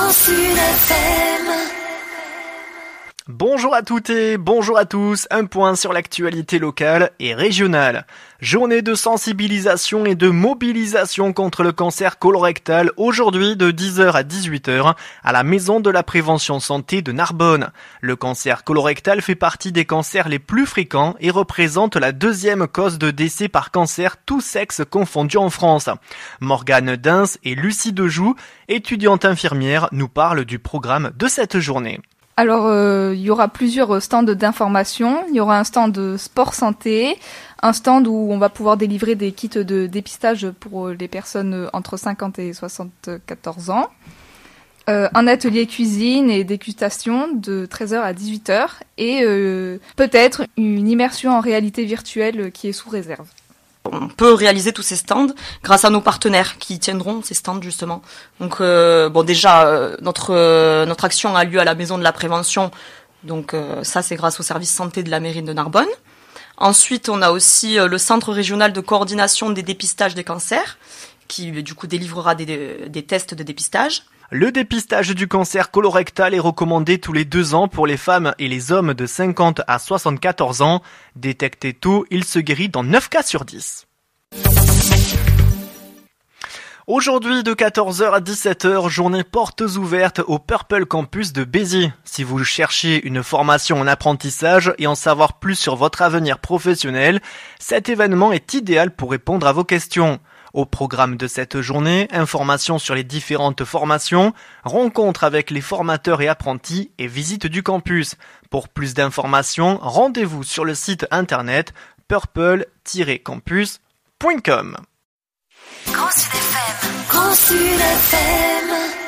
Grand Sud FM. Bonjour à toutes et bonjour à tous, un point sur l'actualité locale et régionale. Journée de sensibilisation et de mobilisation contre le cancer colorectal aujourd'hui de 10h à 18h à la Maison de la Prévention Santé de Narbonne. Le cancer colorectal fait partie des cancers les plus fréquents et représente la deuxième cause de décès par cancer tous sexes confondus en France. Morgane Dins et Lucie Dejoux, étudiante infirmière, nous parlent du programme de cette journée. Alors, il y aura plusieurs stands d'information. Il y aura un stand de sport santé, un stand où on va pouvoir délivrer des kits de dépistage pour les personnes entre 50 et 74 ans. Un atelier cuisine et dégustation de 13h à 18h et peut-être une immersion en réalité virtuelle qui est sous réserve. On peut réaliser tous ces stands grâce à nos partenaires qui tiendront ces stands justement. Donc notre action a lieu à la Maison de la Prévention. Donc ça c'est grâce au service santé de la mairie de Narbonne. Ensuite, on a aussi le Centre régional de coordination des dépistages des cancers qui du coup délivrera des tests de dépistage. Le dépistage du cancer colorectal est recommandé tous les 2 ans pour les femmes et les hommes de 50 à 74 ans. Détecté tôt, il se guérit dans 9 cas sur 10. Aujourd'hui de 14h à 17h, journée portes ouvertes au Purple Campus de Béziers. Si vous cherchez une formation en apprentissage et en savoir plus sur votre avenir professionnel, cet événement est idéal pour répondre à vos questions. Au programme de cette journée, informations sur les différentes formations, rencontres avec les formateurs et apprentis et visite du campus. Pour plus d'informations, rendez-vous sur le site internet purple-campus.com. Grand Sud FM. Grand Sud FM.